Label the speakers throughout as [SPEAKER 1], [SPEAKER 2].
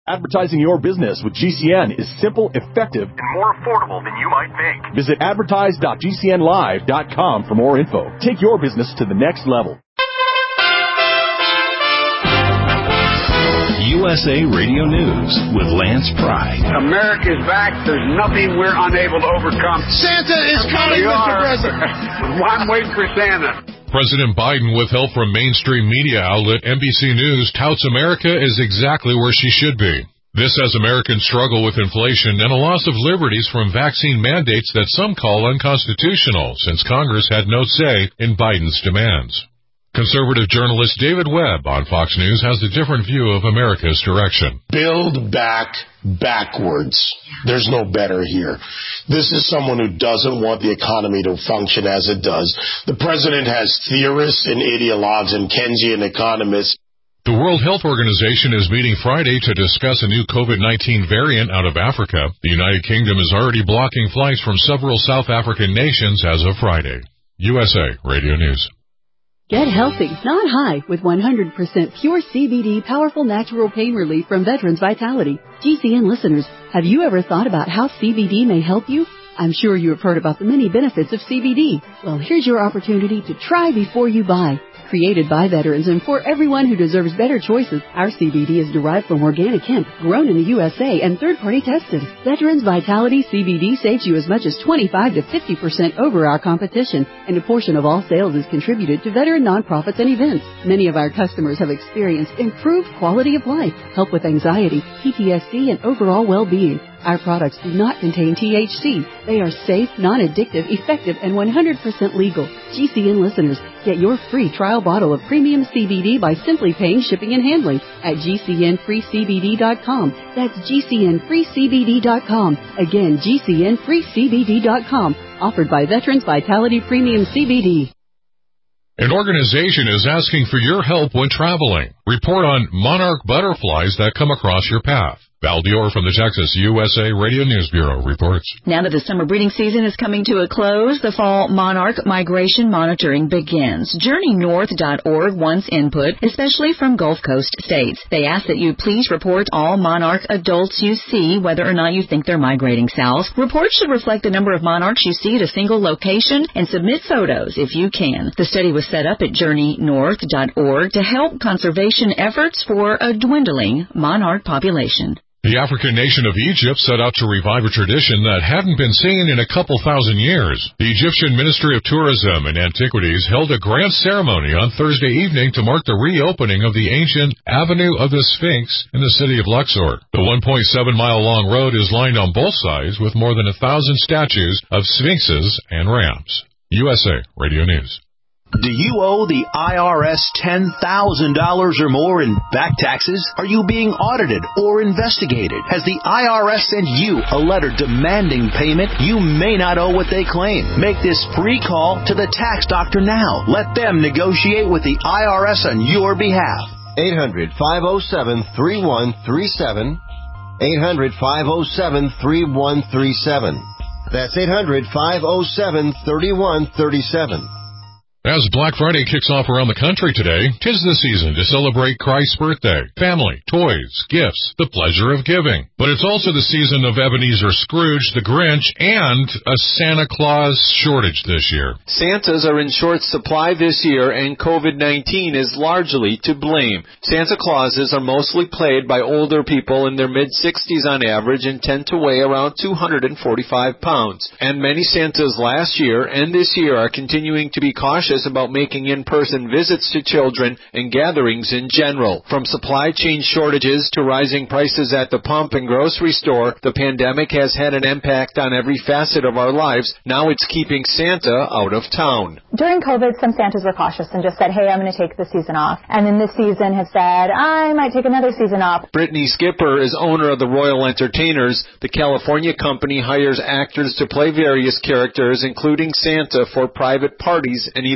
[SPEAKER 1] Advertising your business with GCN is simple, effective, and more affordable than you might think. Visit advertise.gcnlive.com for more info. Take your business to the next level.
[SPEAKER 2] USA Radio News with Lance Pride.
[SPEAKER 3] America's back. There's nothing we're unable to overcome.
[SPEAKER 4] Santa is coming, Mr. President.
[SPEAKER 3] I'm waiting for Santa.
[SPEAKER 5] President Biden, with help from mainstream media outlet NBC News, touts America is exactly where she should be. This as Americans struggle with inflation and a loss of liberties from vaccine mandates that some call unconstitutional, since Congress had no say in Biden's demands. Conservative journalist David Webb on Fox News has a different view of America's direction.
[SPEAKER 4] Build back backwards. There's no better here. This is someone who doesn't want the economy to function as it does. The president has theorists and ideologues and Keynesian economists.
[SPEAKER 5] The World Health Organization is meeting Friday to discuss a new COVID-19 variant out of Africa. The United Kingdom is already blocking flights from several South African nations as of Friday. USA Radio News.
[SPEAKER 6] Get healthy, not high, with 100% pure CBD powerful natural pain relief from Veterans Vitality. GCN listeners, have you ever thought about how CBD may help you? I'm sure you have heard about the many benefits of CBD. Well, here's your opportunity to try before you buy. Created by veterans and for everyone who deserves better choices, our CBD is derived from organic hemp, grown in the USA, and third-party tested. Veterans Vitality CBD saves you as much as 25 to 50% over our competition, and a portion of all sales is contributed to veteran nonprofits and events. Many of our customers have experienced improved quality of life, help with anxiety, PTSD, and overall well-being. Our products do not contain THC. They are safe, non-addictive, effective, and 100% legal. GCN listeners, get your free trial bottle of premium CBD by simply paying shipping and handling at GCNFreeCBD.com. That's GCNFreeCBD.com. Again, GCNFreeCBD.com. Offered by Veterans Vitality Premium CBD.
[SPEAKER 5] An organization is asking for your help when traveling. Report on monarch butterflies that come across your path. Val Dior from the Texas USA Radio News Bureau reports.
[SPEAKER 7] Now that the summer breeding season is coming to a close, the fall monarch migration monitoring begins. JourneyNorth.org wants input, especially from Gulf Coast states. They ask that you please report all monarch adults you see, whether or not you think they're migrating south. Reports should reflect the number of monarchs you see at a single location, and submit photos if you can. The study was set up at JourneyNorth.org to help conservation efforts for a dwindling monarch population.
[SPEAKER 5] The African nation of Egypt set out to revive a tradition that hadn't been seen in a couple thousand years. The Egyptian Ministry of Tourism and Antiquities held a grand ceremony on Thursday evening to mark the reopening of the ancient Avenue of the Sphinx in the city of Luxor. The 1.7-mile-long road is lined on both sides with more than 1,000 statues of sphinxes and ramps. USA Radio News.
[SPEAKER 8] Do you owe the IRS $10,000 or more in back taxes? Are you being audited or investigated? Has the IRS sent you a letter demanding payment? You may not owe what they claim. Make this free call to the tax doctor now. Let them negotiate with the IRS on your behalf.
[SPEAKER 9] 800-507-3137. 800-507-3137. That's 800-507-3137.
[SPEAKER 5] As Black Friday kicks off around the country today, 'tis the season to celebrate Christ's birthday, family, toys, gifts, the pleasure of giving. But it's also the season of Ebenezer Scrooge, the Grinch, and a Santa Claus shortage this year.
[SPEAKER 10] Santas are in short supply this year, and COVID-19 is largely to blame. Santa Clauses are mostly played by older people in their mid-60s on average and tend to weigh around 245 pounds. And many Santas last year and this year are continuing to be cautious about making in-person visits to children and gatherings in general. From supply chain shortages to rising prices at the pump and grocery store, the pandemic has had an impact on every facet of our lives. Now it's keeping Santa out of town.
[SPEAKER 11] During COVID, some Santas were cautious and just said, hey, I'm going to take the season off. And then this season have said, I might take another season off.
[SPEAKER 10] Brittany Skipper is owner of the Royal Entertainers. The California company hires actors to play various characters, including Santa, for private parties and events.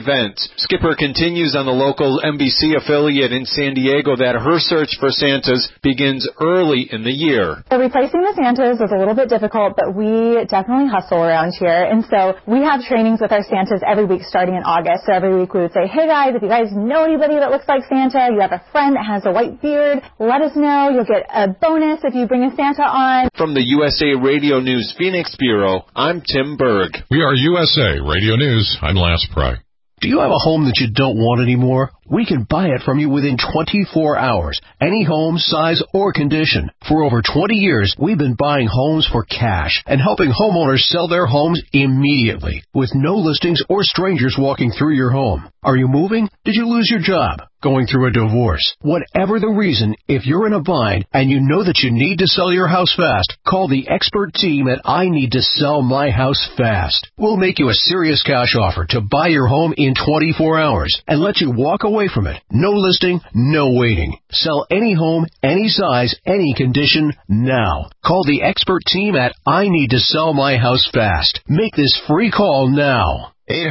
[SPEAKER 10] event. Skipper continues on the local NBC affiliate in San Diego that her search for Santas begins early in the year.
[SPEAKER 11] So replacing the Santas is a little bit difficult, but we definitely hustle around here. And so we have trainings with our Santas every week starting in August. So every week we would say, hey guys, if you guys know anybody that looks like Santa, you have a friend that has a white beard, let us know. You'll get a bonus if you bring a Santa on.
[SPEAKER 10] From the USA Radio News Phoenix Bureau, I'm Tim Berg.
[SPEAKER 5] We are USA Radio News. I'm Lance Pry.
[SPEAKER 8] Do you have a home that you don't want anymore? We can buy it from you within 24 hours. Any home, size, or condition. For over 20 years, we've been buying homes for cash and helping homeowners sell their homes immediately with no listings or strangers walking through your home. Are you moving? Did you lose your job? Going through a divorce? Whatever the reason, if you're in a bind and you know that you need to sell your house fast, call the expert team at I Need to Sell My House Fast. We'll make you a serious cash offer to buy your home in 24 hours and let you walk away from it. No listing, no waiting. Sell any home, any size, any condition, now. Call the expert team at I Need to Sell My House Fast. Make this free call now.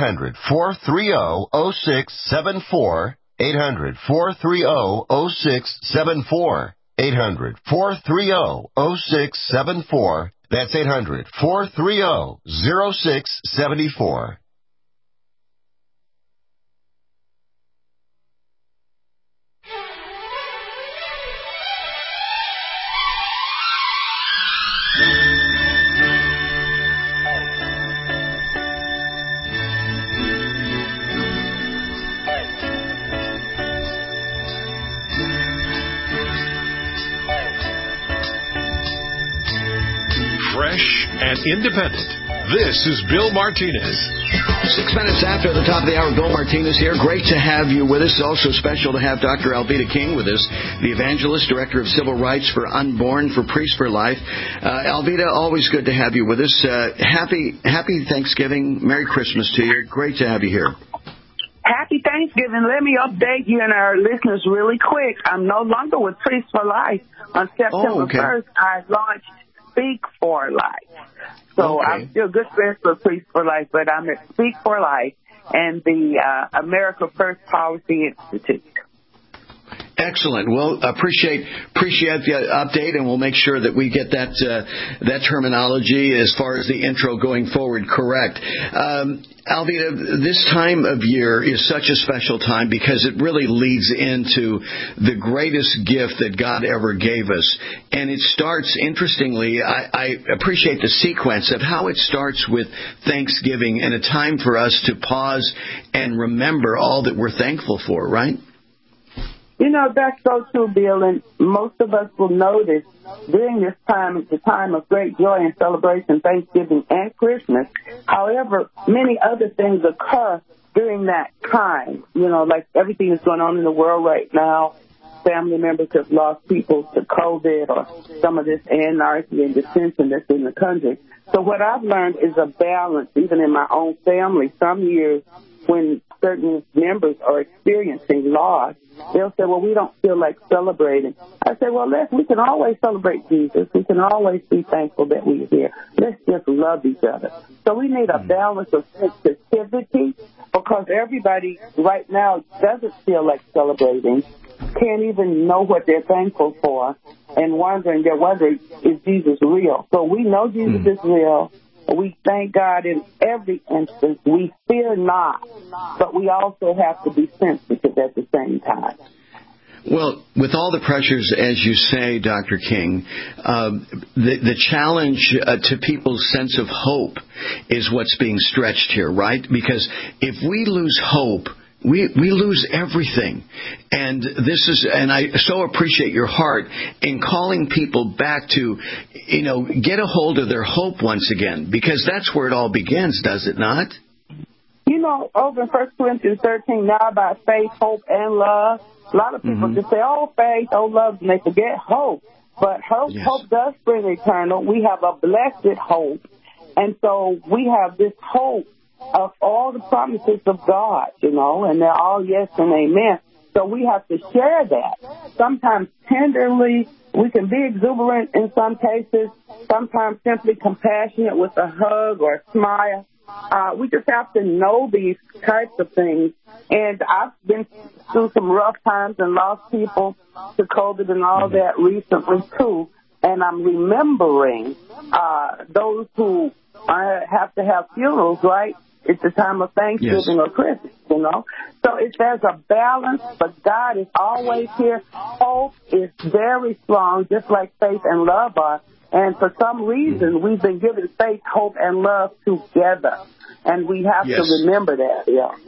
[SPEAKER 9] 800-430-0674. 800-430-0674. 800-430-0674. That's 800-430-0674.
[SPEAKER 2] Fresh and independent. This is Bill Martinez.
[SPEAKER 12] 6 minutes after the top of the hour, Bill Martinez here. Great to have you with us. Also special to have Dr. Alveda King with us, the evangelist, director of civil rights for Unborn, for Priests for Life. Alveda, always good to have you with us. Happy Thanksgiving. Merry Christmas to you. Great to have you here.
[SPEAKER 13] Happy Thanksgiving. Let me update you and our listeners really quick. I'm no longer with Priests for Life. On September 1st, I launched Speak for Life. So I'm still good friends with Priests for Life, but I'm at Speak for Life and the America First Policy Institute.
[SPEAKER 12] Excellent. Well, appreciate the update, and we'll make sure that we get that terminology as far as the intro going forward correct. Alveda, this time of year is such a special time because it really leads into the greatest gift that God ever gave us. And it starts, interestingly, I appreciate the sequence of how it starts with Thanksgiving and a time for us to pause and remember all that we're thankful for, right?
[SPEAKER 13] You know, that's so true, Bill, and most of us will notice during this time, it's a time of great joy and celebration, Thanksgiving and Christmas. However, many other things occur during that time. You know, like everything that's going on in the world right now. Family members have lost people to COVID or some of this anarchy and dissension that's in the country. So what I've learned is a balance, even in my own family. Some years when certain members are experiencing loss, they'll say, well, we don't feel like celebrating. I say, well, we can always celebrate Jesus. We can always be thankful that we're here. Let's just love each other. So we need a balance of sensitivity because everybody right now doesn't feel like celebrating, can't even know what they're thankful for, and they're wondering, is Jesus real? So we know Jesus is real. We thank God in every instance. We fear not, but we also have to be sensitive at the same time.
[SPEAKER 12] Well, with all the pressures, as you say, Dr. King, the challenge to people's sense of hope is what's being stretched here, right? Because if we lose hope, we lose everything. And I so appreciate your heart in calling people back to, get a hold of their hope once again, because that's where it all begins, does it not?
[SPEAKER 13] You know, over in 1 Corinthians 13, now about faith, hope, and love, a lot of people just say, oh, faith, oh, love, and they forget hope. But hope does bring eternal. We have a blessed hope. And so we have this hope of all the promises of God, and they're all yes and amen. So we have to share that. Sometimes tenderly, we can be exuberant in some cases, sometimes simply compassionate with a hug or a smile. We just have to know these types of things. And I've been through some rough times and lost people to COVID and all that recently, too. And I'm remembering those who have to have funerals, right? It's the time of Thanksgiving or Christmas, you know. So there's a balance, but God is always here. Hope is very strong, just like faith and love are. And for some reason, we've been given faith, hope, and love together. And we have to remember that,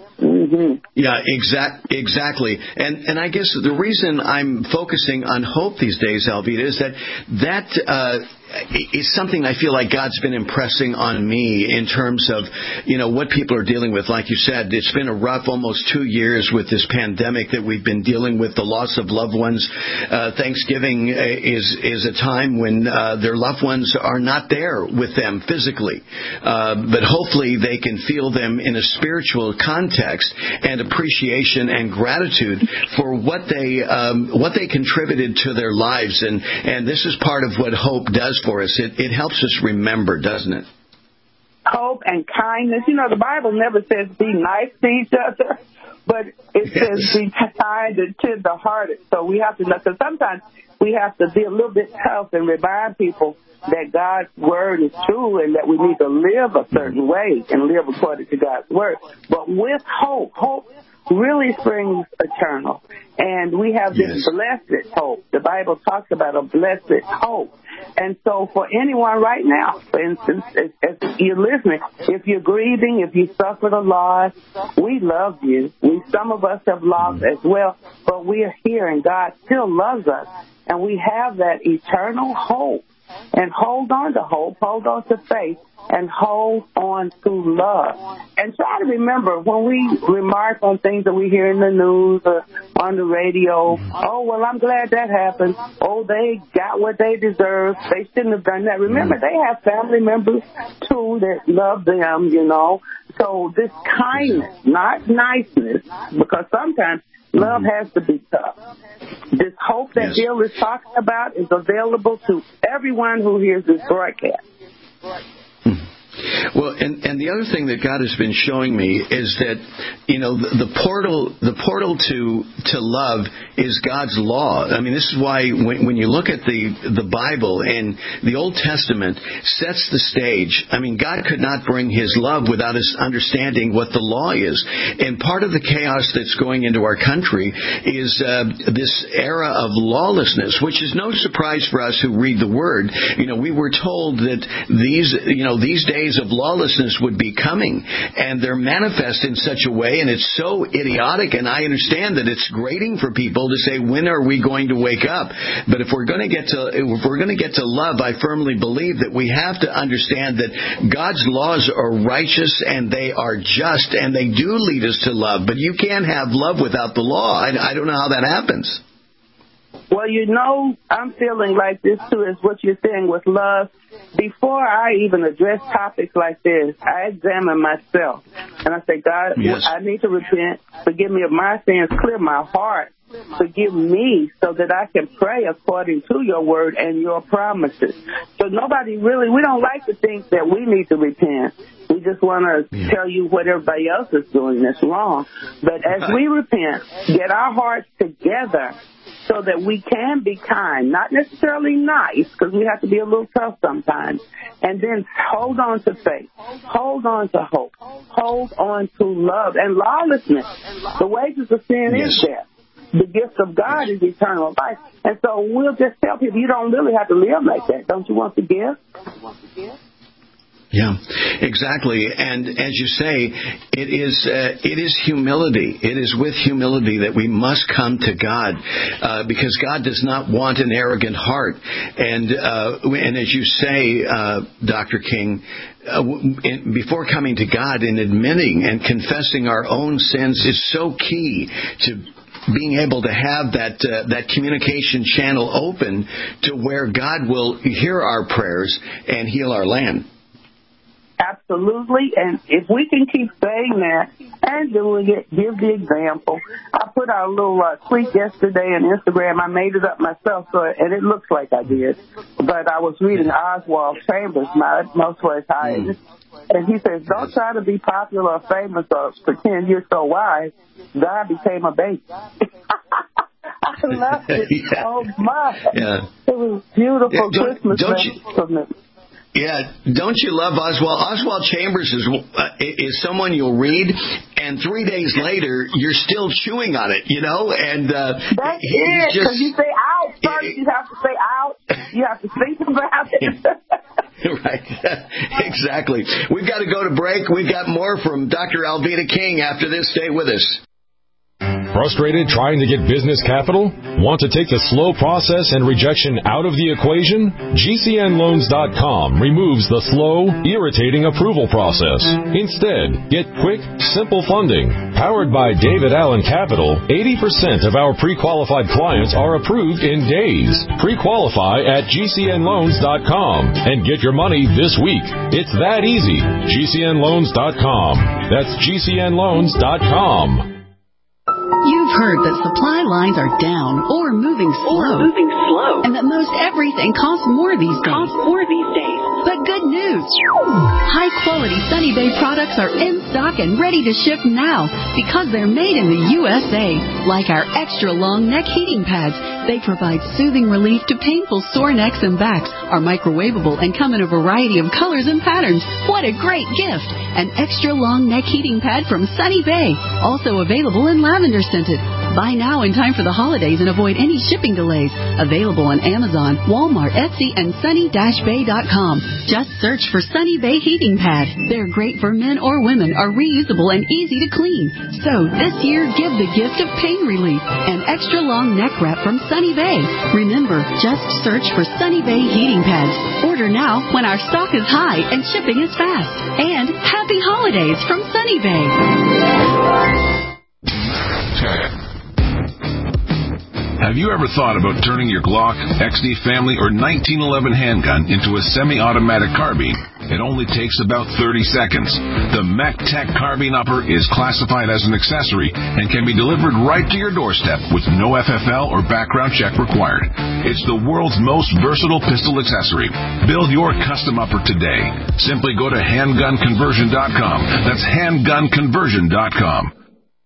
[SPEAKER 12] Yeah, exactly. And I guess the reason I'm focusing on hope these days, Alveda, is that is something I feel like God's been impressing on me in terms of, what people are dealing with. Like you said, it's been a rough almost 2 years with this pandemic that we've been dealing with, the loss of loved ones. Thanksgiving is a time when their loved ones are not there with them physically. But hopefully they can feel them in a spiritual context and appreciation and gratitude for what they contributed to their lives. And this is part of what hope does for us. It helps us remember, doesn't it?
[SPEAKER 13] Hope and kindness. The Bible never says be nice to each other, but it says be kind and tender-hearted. So we have to know, because sometimes we have to be a little bit tough and remind people that God's word is true and that we need to live a certain way and live according to God's word. But with hope really springs eternal. And we have this blessed hope. The Bible talks about a blessed hope. And so for anyone right now, for instance, as you're listening, if you're grieving, if you suffered a loss, we love you. Some of us have lost as well, but we are here and God still loves us. And we have that eternal hope. And hold on to hope, hold on to faith, and hold on to love. And try to remember when we remark on things that we hear in the news or on the radio, oh, well, I'm glad that happened. Oh, they got what they deserve. They shouldn't have done that. Remember, they have family members, too, that love them, So this kindness, not niceness, because sometimes love has to be tough. This hope that Bill is talking about is available to everyone who hears this broadcast.
[SPEAKER 12] Well, and the other thing that God has been showing me is that, the portal to love is God's law. I mean, this is why when you look at the Bible and the Old Testament sets the stage. I mean, God could not bring His love without us understanding what the law is. And part of the chaos that's going into our country is this era of lawlessness, which is no surprise for us who read the Word. We were told that these days of lawlessness would be coming, and they're manifest in such a way, and it's so idiotic, and I understand that it's grating for people to say, when are we going to wake up? But if we're going to get to love, I firmly believe that we have to understand that God's laws are righteous and they are just, and they do lead us to love, but you can't have love without the law. I don't know how that happens.
[SPEAKER 13] Well, I'm feeling like this, too, is what you're saying with love. Before I even address topics like this, I examine myself. And I say, God, I need to repent. Forgive me of my sins. Clear my heart. Forgive me so that I can pray according to your word and your promises. So we don't like to think that we need to repent. We just want to tell you what everybody else is doing that's wrong. But as we repent, get our hearts together so that we can be kind, not necessarily nice, because we have to be a little tough sometimes. And then hold on to faith, hold on to hope, hold on to love and lawlessness. The wages of sin is death. The gift of God is eternal life. And so we'll just tell people, you don't really have to live like that. Don't you want to give?
[SPEAKER 12] Yeah, exactly. And as you say, it is humility. It is with humility that we must come to God, because God does not want an arrogant heart. And as you say, Dr. King, before coming to God and admitting and confessing our own sins is so key to being able to have that communication channel open to where God will hear our prayers and heal our land.
[SPEAKER 13] Absolutely. And if we can keep saying that and doing it, give the example. I put out a little tweet yesterday on Instagram. I made it up myself, and it looks like I did. But I was reading Oswald Chambers, my most worth highest. And he says, don't try to be popular or famous or pretend you're so wise. God became a baby. I loved it so much. Yeah. It was beautiful Christmas message for me.
[SPEAKER 12] Yeah, don't you love Oswald? Oswald Chambers is someone you'll read, and 3 days later, you're still chewing on it, you know? And
[SPEAKER 13] that's it, because you say out first. You have to say out. You have to think about it.
[SPEAKER 12] Right. Exactly. We've got to go to break. We've got more from Dr. Alveda King after this. Stay with us.
[SPEAKER 14] Frustrated trying to get business capital? Want to take the slow process and rejection out of the equation? GCNLoans.com removes the slow, irritating approval process. Instead, get quick, simple funding. Powered by David Allen Capital, 80% of our pre-qualified clients are approved in days. Pre-qualify at GCNLoans.com and get your money this week. It's that easy. GCNLoans.com. That's GCNLoans.com.
[SPEAKER 6] You've heard that supply lines are down or moving slow. And that most everything costs more these days. But good news. High-quality Sunny Bay products are in stock and ready to ship now because they're made in the USA. Like our extra-long neck heating pads. They provide soothing relief to painful sore necks and backs, are microwavable, and come in a variety of colors and patterns. What a great gift! An extra-long neck heating pad from Sunny Bay. Also available in lavender scented. Buy now in time for the holidays and avoid any shipping delays. Available on Amazon, Walmart, Etsy, and sunny-bay.com. Just search for Sunny Bay Heating Pad. They're great for men or women, are reusable and easy to clean. So this year, give the gift of pain relief. An extra long neck wrap from Sunny Bay. Remember, just search for Sunny Bay Heating Pads. Order now when our stock is high and shipping is fast. And happy holidays from Sunny Bay.
[SPEAKER 2] Have you ever thought about turning your Glock, XD Family, or 1911 handgun into a semi-automatic carbine? It only takes about 30 seconds. The MacTech Carbine Upper is classified as an accessory and can be delivered right to your doorstep with no FFL or background check required. It's the world's most versatile pistol accessory. Build your custom upper today. Simply go to handgunconversion.com. That's handgunconversion.com.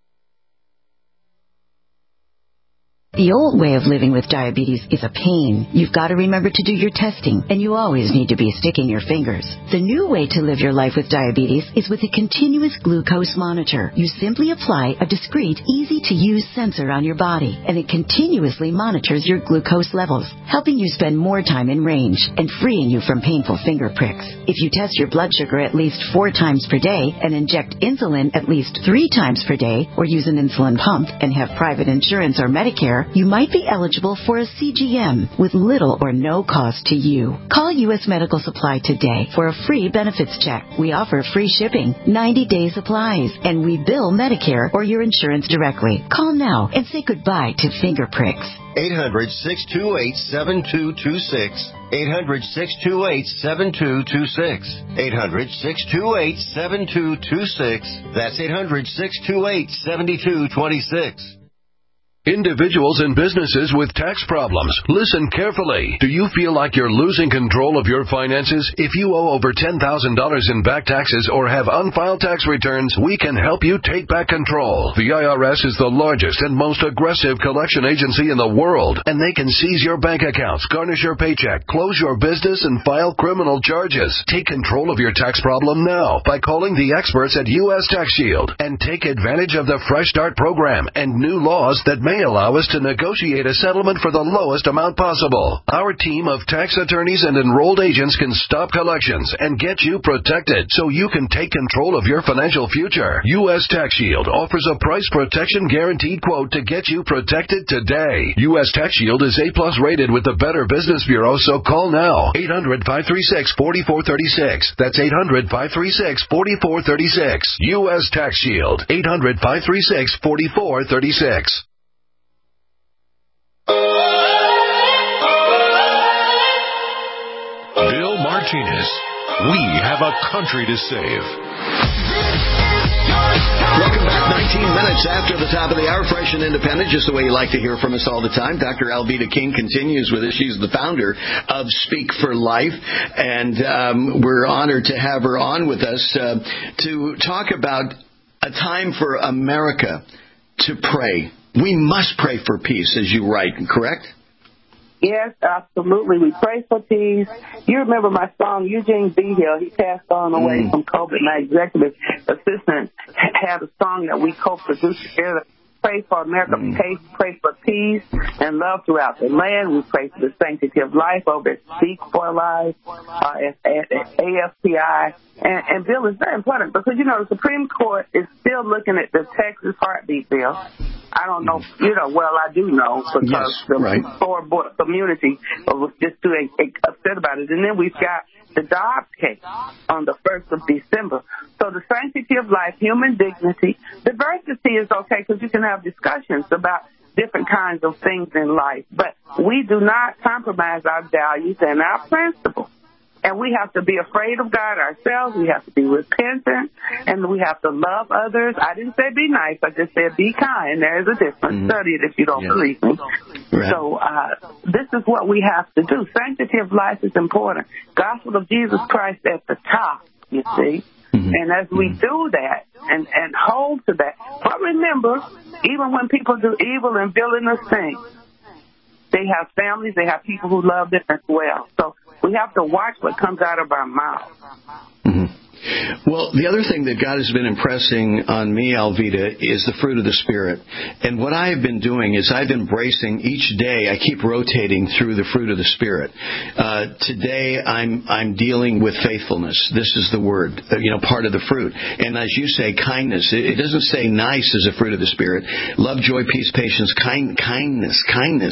[SPEAKER 15] The old way of living with diabetes is a pain. You've got to remember to do your testing, and you always need to be sticking your fingers. The new way to live your life with diabetes is with a continuous glucose monitor. You simply apply a discreet, easy-to-use sensor on your body, and it continuously monitors your glucose levels, helping you spend more time in range and freeing you from painful finger pricks. If you test your blood sugar at least 4 times per day and inject insulin at least 3 times per day, or use an insulin pump and have private insurance or Medicare, you might be eligible for a CGM with little or no cost to you. Call U.S. Medical Supply today for a free benefits check. We offer free shipping, 90-day supplies, and we bill Medicare or your insurance directly. Call now and say goodbye to finger pricks.
[SPEAKER 9] 800-628-7226. 800-628-7226. 800-628-7226. That's 800-628-7226.
[SPEAKER 2] Individuals and businesses with tax problems, listen carefully. Do you feel like you're losing control of your finances? If you owe over $10,000 in back taxes or have unfiled tax returns, we can help you take back control. The IRS is the largest and most aggressive collection agency in the world, and they can seize your bank accounts, garnish your paycheck, close your business, and file criminal charges. Take control of your tax problem now by calling the experts at U.S. Tax Shield and take advantage of the Fresh Start program and new laws that may allow us to negotiate a settlement for the lowest amount possible. Our team of tax attorneys and enrolled agents can stop collections and get you protected so you can take control of your financial future. U.S. Tax Shield offers a price protection guaranteed quote to get you protected today. U.S. Tax Shield is A+ rated with the Better Business Bureau, so call now. 800-536-4436. That's 800-536-4436. U.S. Tax Shield. 800-536-4436. Bill Martin
[SPEAKER 5] Martinez. We have a country to save.
[SPEAKER 2] Welcome back. 19 minutes after the top of the hour, fresh and independent, just the way you like to hear from us all the time. Dr. Alveda King continues with us. She's the founder of Speak for Life, and we're honored to have her on with us to talk about a time for America to pray. We must pray for peace, as you write, correct?
[SPEAKER 13] Yes, absolutely. We pray for peace. You remember my song, Eugene B. Hill. He passed on away from COVID. My executive assistant had a song that we co-produced together. Pray for America, pray for peace and love throughout the land. We pray for the sanctity of life over at Speak for Life, at AFPI. And Bill, is very important because, you know, the Supreme Court is still looking at the Texas heartbeat bill. I don't know, well, I do know because the poor community was just too upset about it. And then we've got the Dobbs case on the 1st of December. So the sanctity of life, human dignity, diversity is okay because you can have discussions about different kinds of things in life. But we do not compromise our values and our principles. And we have to be afraid of God ourselves. We have to be repentant, and we have to love others. I didn't say be nice. I just said be kind. There is a difference. Study it if you don't believe me. Right. So this is what we have to do. Sanctity of life is important. Gospel of Jesus Christ at the top, you see. And as we do that and hold to that, but remember, even when people do evil and villainous things, they have families, they have people who love them as well. So we have to watch what comes out of our mouth.
[SPEAKER 2] Well, the other thing that God has been impressing on me, Alveda, is the fruit of the Spirit. And what I have been doing is I've embracing each day. I keep rotating through the fruit of the Spirit. Today, I'm dealing with faithfulness. This is the word, part of the fruit. And as you say, kindness. It doesn't say nice as a fruit of the Spirit. Love, joy, peace, patience, kindness.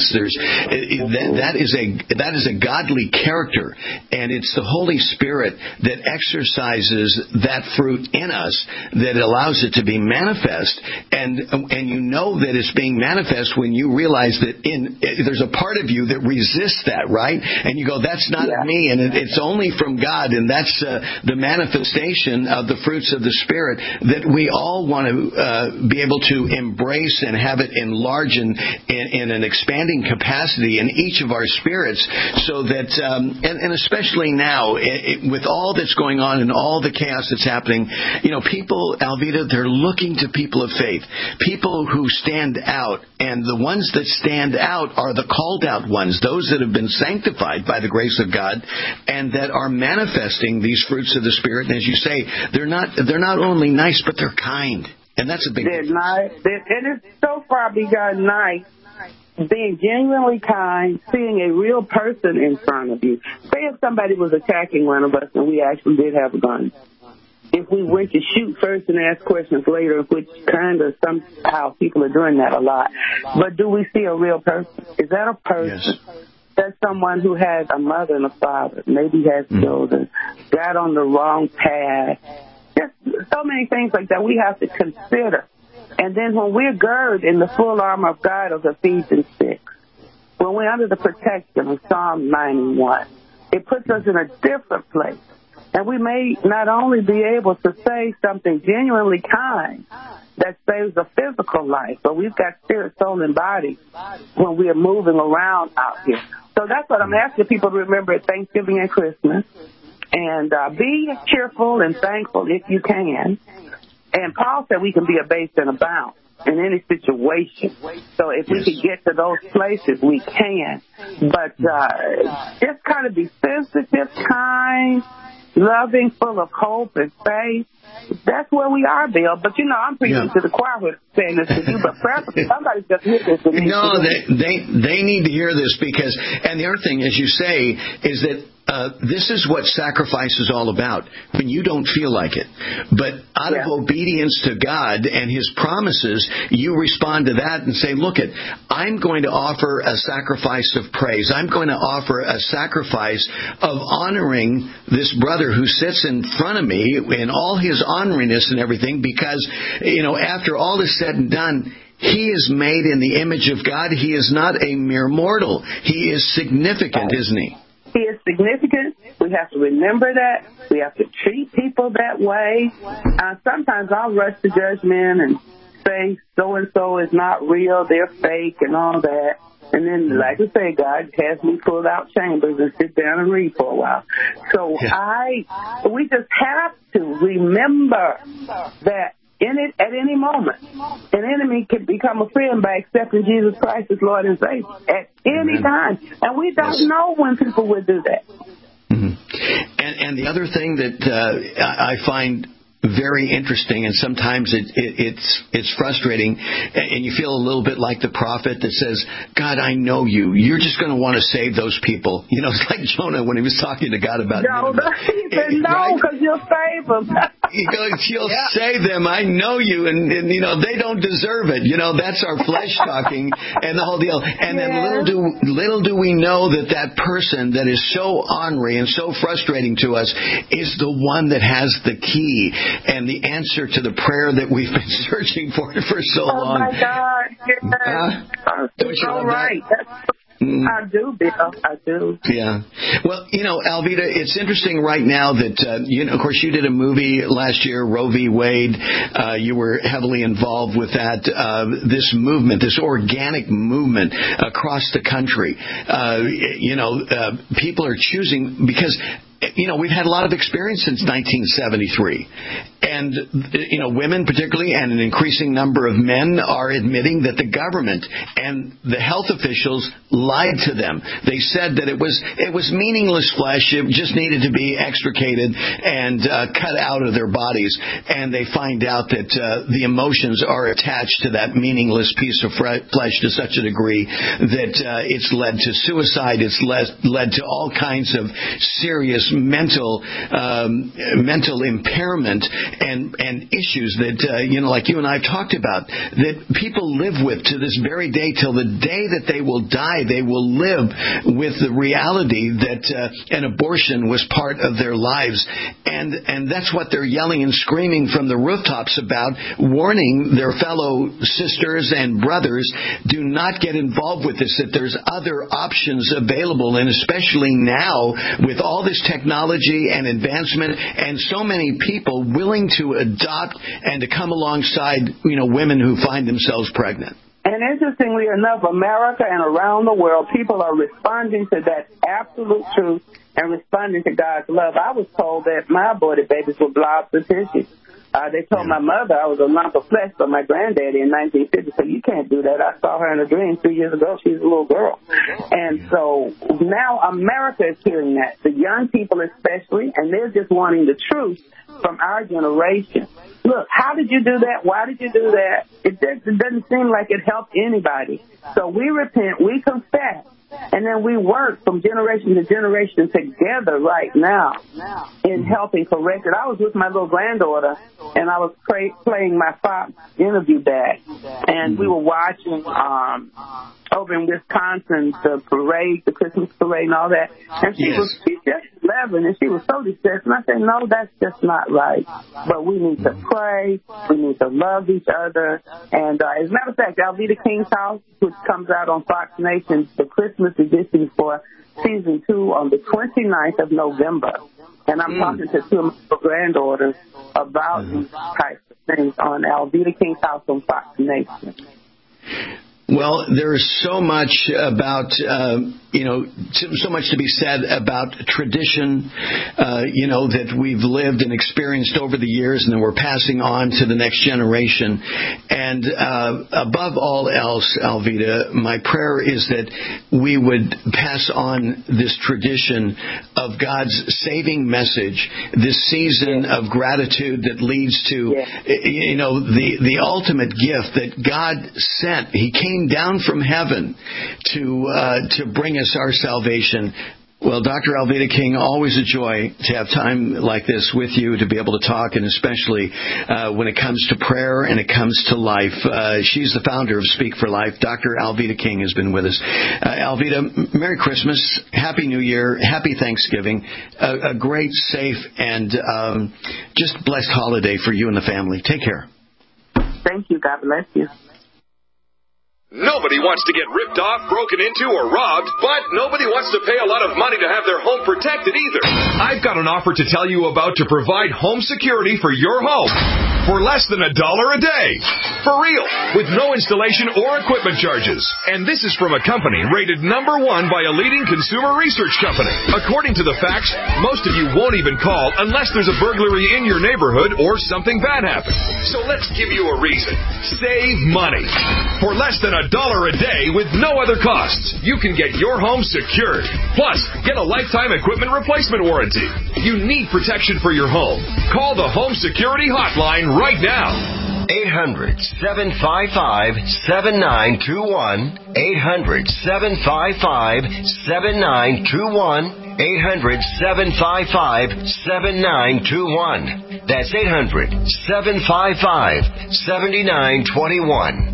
[SPEAKER 2] That is a godly character, and it's the Holy Spirit that exercises that fruit in us that allows it to be manifest, and you know that it's being manifest when you realize that there's a part of you that resists that, right? And you go, that's not me, and it's only from God, and that's the manifestation of the fruits of the Spirit that we all want to be able to embrace and have it enlarge in an expanding capacity in each of our spirits, so that and especially now with all that's going on and all the chaos that's happening, people, Alveda, they're looking to people of faith, people who stand out, and the ones that stand out are the called out ones, those that have been sanctified by the grace of God and that are manifesting these fruits of the Spirit. And as you say, they're not only nice, but they're kind, and that's a big difference.
[SPEAKER 13] Nice. And it's so far beyond nice. Being genuinely kind, seeing a real person in front of you. Say if somebody was attacking one of us and we actually did have a gun. If we went to shoot first and ask questions later, which kind of somehow people are doing that a lot. But do we see a real person? Is that a person? Yes. That's someone who has a mother and a father, maybe has children, got on the wrong path. Just so many things like that we have to consider. And then when we're girded in the full armor of God of Ephesians 6, when we're under the protection of Psalm 91, it puts us in a different place. And we may not only be able to say something genuinely kind that saves a physical life, but we've got spirit, soul, and body when we are moving around out here. So that's what I'm asking people to remember at Thanksgiving and Christmas. And be cheerful and thankful if you can. And Paul said we can be abased and abound in any situation. So if we could get to those places, we can. But just kind of be sensitive, kind, loving, full of hope and faith. That's where we are, Bill. But, I'm preaching to the choir with saying this to you, but perhaps somebody's going to hear this.
[SPEAKER 2] No, they need to hear this because, and the other thing, as you say, is that this is what sacrifice is all about when you don't feel like it. But out of obedience to God and His promises, you respond to that and say, look, I'm going to offer a sacrifice of praise. I'm going to offer a sacrifice of honoring this brother who sits in front of me in all his honoriness and everything because, after all is said and done, he is made in the image of God. He is not a mere mortal. He is significant, isn't he?
[SPEAKER 13] He is significant. We have to remember that. We have to treat people that way. Sometimes I'll rush to judgment and say so-and-so is not real, they're fake and all that. And then, like I say, God has me pull out Chambers and sit down and read for a while. So we just have to remember that at any moment, an enemy can become a friend by accepting Jesus Christ as Lord and Savior at any time. And we don't know when people will do that.
[SPEAKER 12] Mm-hmm. And the other thing that I find very interesting, and sometimes it's frustrating, and you feel a little bit like the prophet that says, God, I know you. You're just going to want to save those people. You know, it's like Jonah when he was talking to God about
[SPEAKER 13] Nineveh. He said, no, because you'll save them.
[SPEAKER 12] He goes, you'll save them. I know you. And, you know, they don't deserve it. You know, that's our flesh talking and the whole deal. And then little do we know that person that is so ornery and so frustrating to us is the one that has the key and the answer to the prayer that we've been searching for so long.
[SPEAKER 13] Oh, my God. Yes.
[SPEAKER 12] Don't you love
[SPEAKER 13] right.
[SPEAKER 12] that?
[SPEAKER 13] I do, Bill. I do.
[SPEAKER 12] Yeah. Well, you know, Alveda, it's interesting right now that, you know, of course, you did a movie last year, Roe v. Wade. You were heavily involved with that. This movement, this organic movement across the country. People are choosing because, you know, we've had a lot of experience since 1973. And, you know, women particularly and an increasing number of men are admitting that the government and the health officials lied to them. They said that it was meaningless flesh. It just needed to be extricated and cut out of their bodies. And they find out that the emotions are attached to that meaningless piece of flesh to such a degree that it's led to suicide. It's led to all kinds of serious mental impairment and issues that like you and I have talked about, that people live with to this very day. Till the day that they will die, they will live with the reality that an abortion was part of their lives, and that's what they're yelling and screaming from the rooftops about, warning their fellow sisters and brothers, do not get involved with this, that there's other options available, and especially now with all this technology and advancement and so many people willing to adopt and to come alongside, women who find themselves pregnant.
[SPEAKER 13] And interestingly enough, America and around the world, people are responding to that absolute truth and responding to God's love. I was told that my aborted babies were blobs of tissue. They told my mother I was a lump of flesh, but my granddaddy in 1950 said, you can't do that. I saw her in a dream 3 years ago. She was a little girl. And so now America is hearing that, the young people especially, and they're just wanting the truth from our generation. Look, how did you do that? Why did you do that? It doesn't seem like it helped anybody. So we repent, we confess, and then we work from generation to generation together right now in helping correct it. I was with my little granddaughter, and I was playing my Fox interview back, and we were watching over in Wisconsin the parade, the Christmas parade and all that. And she's just 11, and she was so distressed. And I said, no, that's just not right. But we need to pray. We need to love each other. And as a matter of fact, Alveda King's House, which comes out on Fox Nation, the Christmas edition for season 2 on the 29th of November. And I'm talking to 2 of my granddaughters about these types of things on Alveda King's House on Fox Nation.
[SPEAKER 12] Well, there is so much about, so much to be said about tradition, that we've lived and experienced over the years, and then we're passing on to the next generation. And above all else, Alveda, my prayer is that we would pass on this tradition of God's saving message, this season of gratitude that leads to, the ultimate gift that God sent. He came down from heaven to bring us our salvation. Well, Dr. Alveda King, always a joy to have time like this with you, to be able to talk, and especially when it comes to prayer and it comes to life. She's the founder of Speak for Life. Dr. Alveda King has been with us. Alveda, Merry Christmas, Happy New Year, Happy Thanksgiving, a great, safe, and just blessed holiday for you and the family. Take care.
[SPEAKER 13] Thank you. God bless you.
[SPEAKER 16] Nobody wants to get ripped off, broken into, or robbed, but nobody wants to pay a lot of money to have their home protected either. I've got an offer to tell you about to provide home security for your home for less than $1 a day. For real, with no installation or equipment charges. And this is from a company rated #1 by a leading consumer research company. According to the facts, most of you won't even call unless there's a burglary in your neighborhood or something bad happens. So let's give you a reason. Save money. For less than $1 a day with no other costs, you can get your home secured. Plus, get a lifetime equipment replacement warranty. You need protection for your home. Call the Home Security Hotline right now.
[SPEAKER 17] 800-755-7921. 800-755-7921. 800-755-7921. That's 800-755-7921.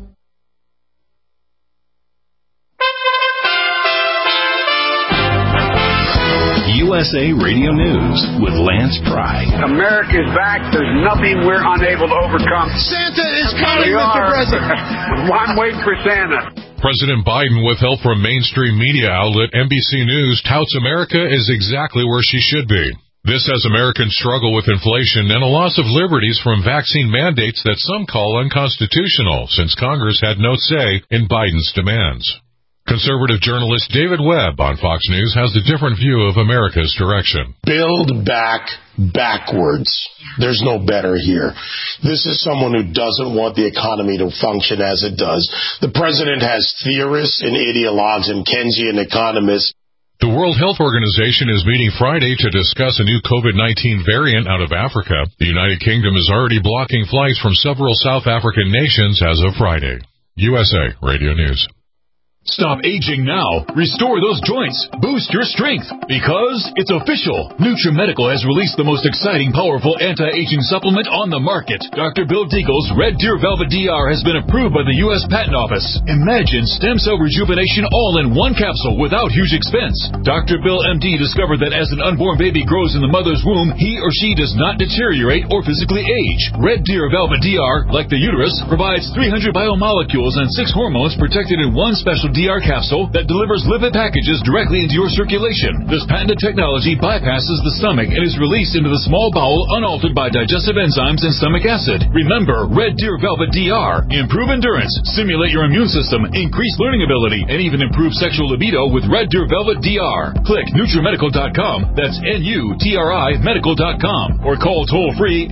[SPEAKER 1] USA Radio News with Lance Pry.
[SPEAKER 3] America's back. There's nothing we're unable to overcome.
[SPEAKER 4] Santa is coming, Mr. President.
[SPEAKER 3] I'm waiting for Santa.
[SPEAKER 5] President Biden, with help from mainstream media outlet NBC News, touts America is exactly where she should be. This as Americans struggle with inflation and a loss of liberties from vaccine mandates that some call unconstitutional, since Congress had no say in Biden's demands. Conservative journalist David Webb on Fox News has a different view of America's direction.
[SPEAKER 4] Build back backwards. There's no better here. This is someone who doesn't want the economy to function as it does. The president has theorists and ideologues and Keynesian economists.
[SPEAKER 5] The World Health Organization is meeting Friday to discuss a new COVID-19 variant out of Africa. The United Kingdom is already blocking flights from several South African nations as of Friday. USA Radio News.
[SPEAKER 1] Stop aging now. Restore those joints. Boost your strength. Because it's official. NutriMedical has released the most exciting, powerful anti-aging supplement on the market. Dr. Bill Deagle's Red Deer Velvet DR has been approved by the U.S. Patent Office. Imagine stem cell rejuvenation all in one capsule without huge expense. Dr. Bill MD discovered that as an unborn baby grows in the mother's womb, he or she does not deteriorate or physically age. Red Deer Velvet DR, like the uterus, provides 300 biomolecules and 6 hormones protected in one special DR capsule that delivers lipid packages directly into your circulation. This patented technology bypasses the stomach and is released into the small bowel unaltered by digestive enzymes and stomach acid. Remember, Red Deer Velvet DR. Improve endurance, stimulate your immune system, increase learning ability, and even improve sexual libido with Red Deer Velvet DR. Click NutriMedical.com. That's NUTRI Medical.com. Or call toll-free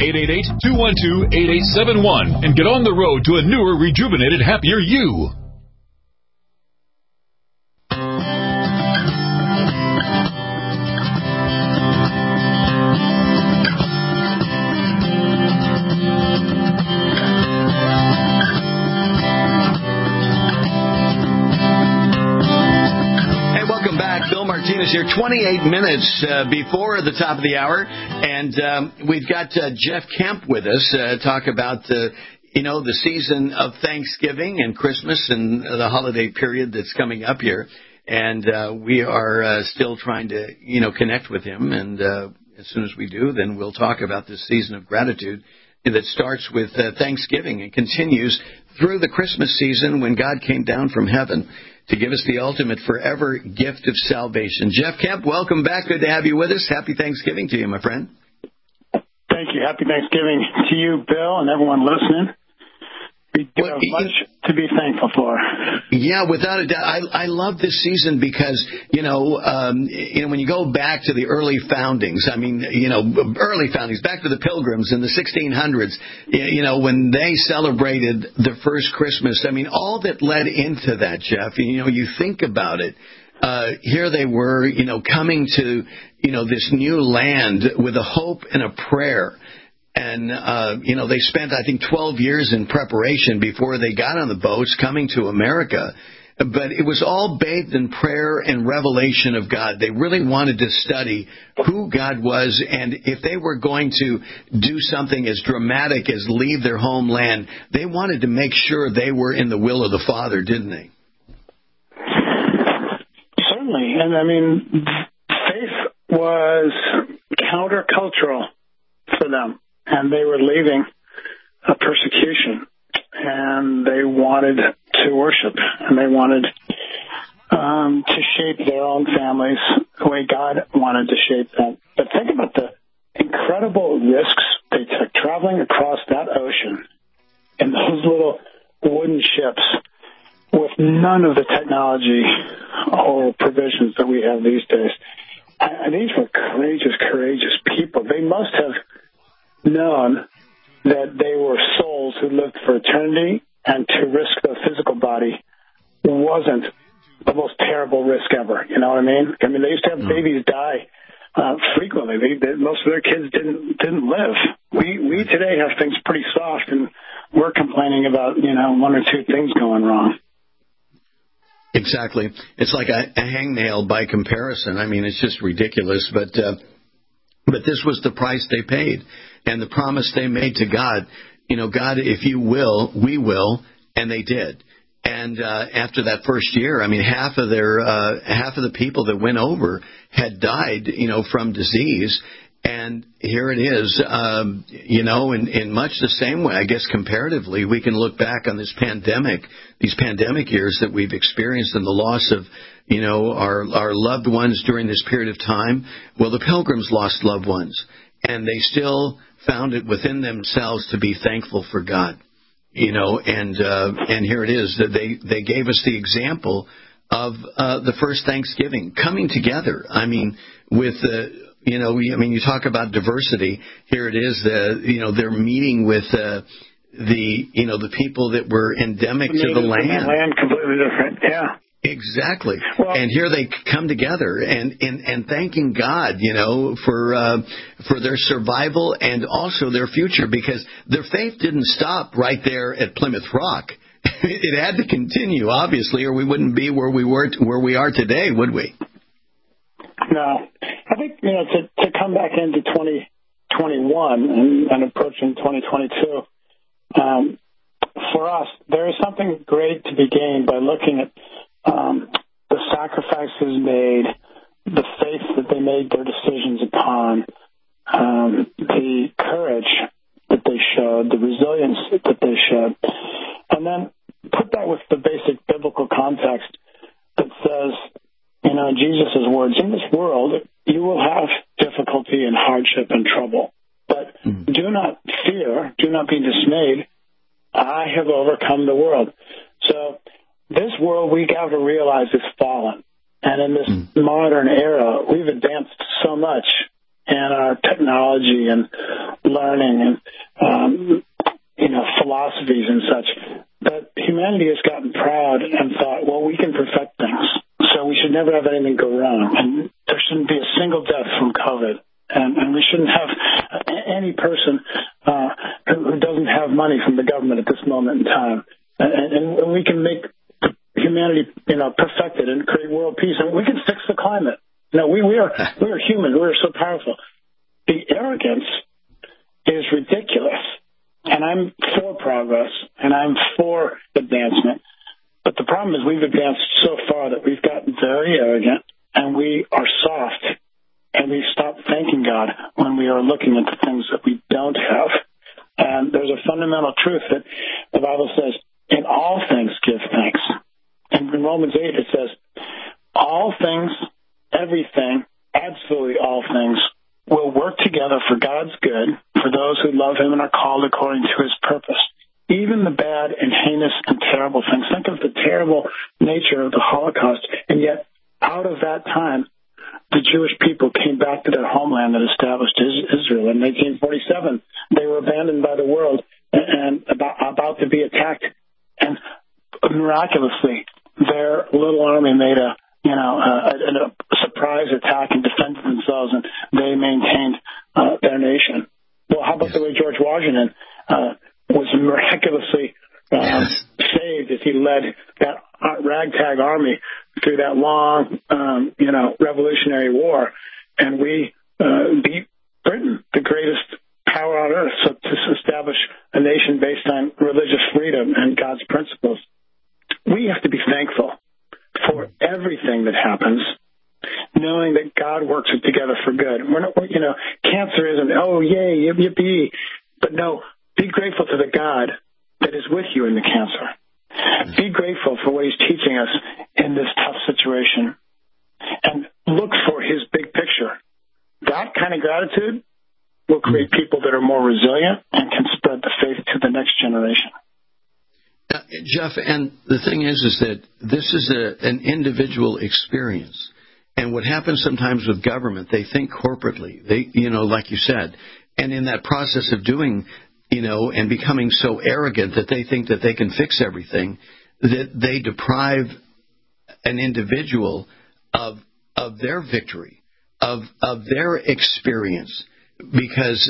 [SPEAKER 1] 888-212-8871 and get on the road to a newer, rejuvenated, happier you.
[SPEAKER 12] Martinez here, 28 minutes before the top of the hour, and we've got Jeff Kemp with us talk about the season of Thanksgiving and Christmas and the holiday period that's coming up here, and we are still trying to connect with him, and as soon as we do, then we'll talk about this season of gratitude that starts with Thanksgiving and continues through the Christmas season when God came down from heaven to give us the ultimate forever gift of salvation. Jeff Kemp, welcome back. Good to have you with us. Happy Thanksgiving to you, my friend.
[SPEAKER 18] Thank you. Happy Thanksgiving to you, Bill, and everyone listening. We do have much to be thankful for.
[SPEAKER 12] Yeah, without a doubt. I love this season because, when you go back to the early foundings, early foundings, back to the Pilgrims in the 1600s, when they celebrated the first Christmas, all that led into that, Jeff, you think about it. Here they were, coming to, this new land with a hope and a prayer. And, they spent, I think, 12 years in preparation before they got on the boats coming to America. But it was all bathed in prayer and revelation of God. They really wanted to study who God was, and if they were going to do something as dramatic as leave their homeland, they wanted to make sure they were in the will of the Father, didn't they?
[SPEAKER 18] Certainly. And, faith was countercultural for them. And they were leaving a persecution, and they wanted to worship wanted to shape that. But think about the incredible risks they took traveling across that ocean in those little wooden ships with none of the technology or provisions that we have these days. And these were courageous people. They must have known that they were souls who lived for eternity, and to risk the physical body wasn't the most terrible risk ever. You know what I mean? I mean, they used to have babies die frequently. Most of their kids didn't live. We today have things pretty soft, and we're complaining about, one or two things going wrong.
[SPEAKER 12] Exactly. It's like a hangnail by comparison. I mean, it's just ridiculous. But this was the price they paid, and the promise they made to God. God, if you will, we will, and they did. And after that first year, I mean, half of the people that went over had died, from disease. And here it is, in much the same way, I guess comparatively, we can look back on these pandemic years that we've experienced and the loss of, our loved ones during this period of time. Well, the Pilgrims lost loved ones, and they still found it within themselves to be thankful for God. And here it is that they gave us the example of the first Thanksgiving coming together. I mean, with you talk about diversity. Here it is. They're meeting with the people that were endemic to the land.
[SPEAKER 18] Land completely different. Yeah.
[SPEAKER 12] Exactly. Well, and here they come together and thanking God, for their survival and also their future, because their faith didn't stop right there at Plymouth Rock. It had to continue, obviously, or we wouldn't be where we are today, would we?
[SPEAKER 18] No. I think, to come back into 2021 and approaching 2022, for us, there is something great to be gained by looking at the sacrifices made, the faith that they made their decisions upon, the courage that they showed, the resilience that they showed, and then put that with the basic biblical context that says, in Jesus' words, in this world you will have difficulty and hardship and trouble, but do not fear, do not be dismayed. I have overcome the world. So this world, we got to realize, is fallen. And in this modern era, we've advanced so much in our technology and learning and, philosophies and such, that humanity has gotten proud and thought, well, we can perfect things, so we should never have anything go wrong. And there shouldn't be a single death from COVID. And we shouldn't have any person who doesn't have money from the government at this moment in time. And we can make humanity, perfected and create world peace, and we can fix the climate. We are human. We are so powerful. The arrogance is ridiculous, and I'm for progress and I'm for advancement. But the problem is we've advanced so far that we've gotten very arrogant, and we are soft, and we stop thanking God when we are looking at the things that we don't have. And there's a fundamental truth that the Bible says, in all things give thanks. And in Romans 8 it says, all things, everything, absolutely all things will work together for God's good, for those who love Him and are called according to His purpose. Even the bad and heinous and terrible things. Think of the terrible nature of the Holocaust. And yet, out of that time, the Jewish people came back to their homeland that established Israel. In 1947, they were abandoned by the world and about to be attacked. And miraculously, their little army made a surprise attack and defended themselves, and they maintained their nation. Well, how about the way George Washington was miraculously saved as he led that ragtag army through that long, Revolutionary War, and we beat Britain, the greatest power on earth, so to establish a nation based on religious freedom and God's principles. We have to be thankful for everything that happens, knowing that God works it together for good. We're not, cancer isn't, oh, yay, yippee. But no, be grateful to the God that is with you in the cancer. Be grateful for what He's teaching us in this tough situation. and look for his big picture. That kind of gratitude will create people that are more resilient and can spread the faith to the next generation.
[SPEAKER 12] Jeff, and the thing is that this is an individual experience. And what happens sometimes with government, they think corporately, like you said, and in that process of doing, and becoming so arrogant that they think that they can fix everything, that they deprive an individual of their victory, of their experience, because,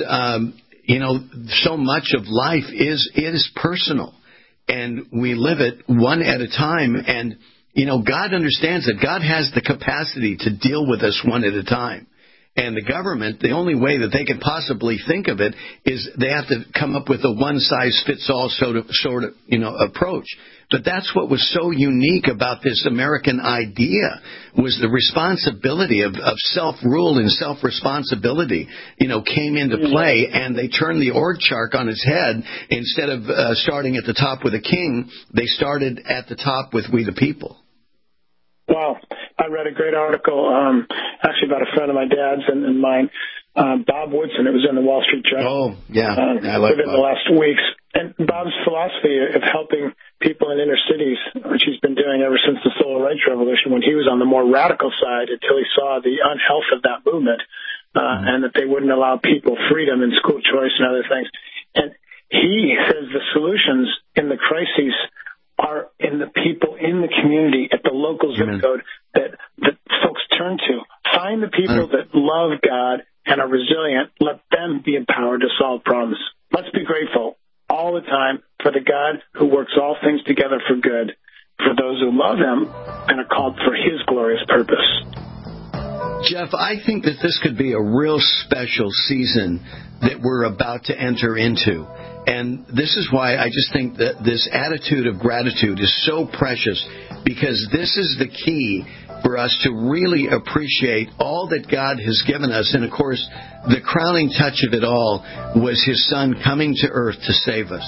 [SPEAKER 12] so much of life is personal. And we live it one at a time. And, God understands that God has the capacity to deal with us one at a time. And the government, the only way that they can possibly think of it is they have to come up with a one-size-fits-all sort of approach. But that's what was so unique about this American idea, was the responsibility of self-rule and self-responsibility, came into play, and they turned the org chart on its head. Instead of starting at the top with a king, they started at the top with we the people.
[SPEAKER 18] Wow. I read a great article, actually about a friend of my dad's and mine, Bob Woodson. It was in the Wall Street Journal.
[SPEAKER 12] Oh, yeah. I like
[SPEAKER 18] within the last weeks. And Bob's philosophy of helping people in inner cities, which he's been doing ever since the Civil Rights Revolution, when he was on the more radical side until he saw the unhealth of that movement, and that they wouldn't allow people freedom and school choice and other things. And he says the solutions in the crises are in the people in the community, at the local zip code that folks turn to. Find the people that love God and are resilient. Let them be empowered to solve problems. Let's be grateful all the time for the God who works all things together for good, for those who love him and are called for his glorious purpose.
[SPEAKER 12] Jeff, I think that this could be a real special season that we're about to enter into. And this is why I just think that this attitude of gratitude is so precious, because this is the key for us to really appreciate all that God has given us. And, of course, the crowning touch of it all was his Son coming to earth to save us.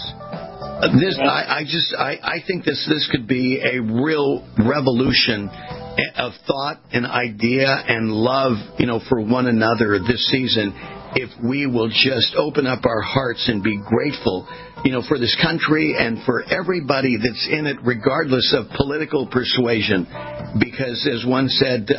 [SPEAKER 12] I think this could be a real revolution of thought and idea and love, for one another this season, if we will just open up our hearts and be grateful, for this country and for everybody that's in it, regardless of political persuasion. Because as one said,